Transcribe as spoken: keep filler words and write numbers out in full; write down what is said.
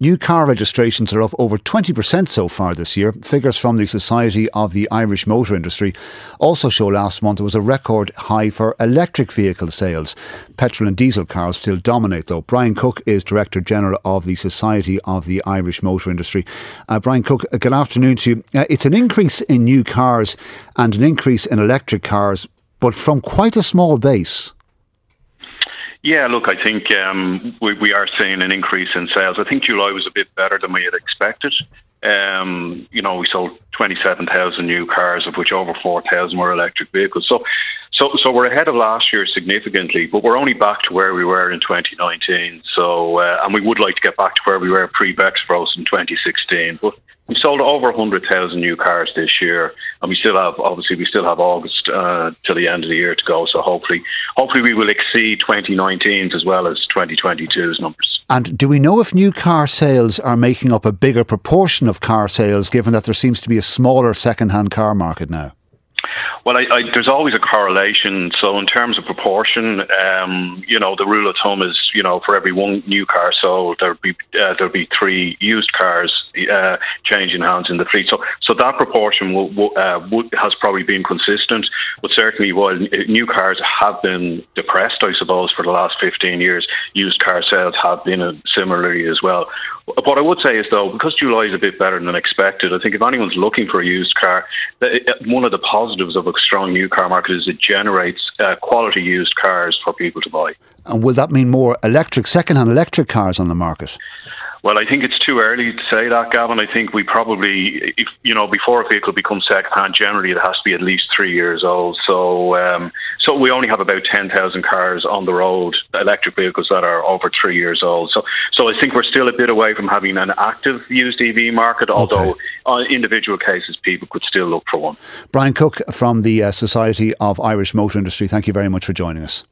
New car registrations are up over twenty percent so far this year. Figures from the Society of the Irish Motor Industry also show last month there was a record high for electric vehicle sales. Petrol and diesel cars still dominate though. Brian Cook is Director General of the Society of the Irish Motor Industry. Uh, Brian Cook, uh, good afternoon to you. Uh, it's an increase in new cars and an increase in electric cars, but from quite a small base. Yeah, look, I think um, we, we are seeing an increase in sales. I think July was a bit better than we had expected. Um, you know, we sold twenty-seven thousand new cars, of which over four thousand were electric vehicles. So, so, so we're ahead of last year significantly, but we're only back to where we were in twenty nineteen. So, uh, and we would like to get back to where we were pre-Bexpros in twenty sixteen. But we sold over one hundred thousand new cars this year, and we still have, obviously, we still have August uh, till the end of the year to go. So hopefully, hopefully we will exceed twenty nineteen's as well as twenty twenty-two's numbers. And do we know if new car sales are making up a bigger proportion of car sales, given that there seems to be a smaller second-hand car market now? Well, I, I, there's always a correlation. So in terms of proportion, um, you know, the rule of thumb is, you know, for every one new car sold, there'll be uh, there'll be three used cars uh, changing hands in the fleet. So, so that proportion will, will, uh, will, has probably been consistent. But certainly, while new cars have been depressed, I suppose, for the last fifteen years, used car sales have been uh, similarly as well. What I would say is, though, because July is a bit better than expected, I think if anyone's looking for a used car, one of the positives of a strong new car market is it generates uh, quality used cars for people to buy. And will that mean more electric, second-hand electric cars on the market? Well, I think it's too early to say that, Gavin. I think we probably, if, you know, before a vehicle becomes second-hand, generally it has to be at least three years old. So um, so we only have about ten thousand cars on the road, electric vehicles that are over three years old. So so I think we're still a bit away from having an active used E V market, although okay. on individual cases people could still look for one. Brian Cook from the uh, Society of Irish Motor Industry, thank you very much for joining us.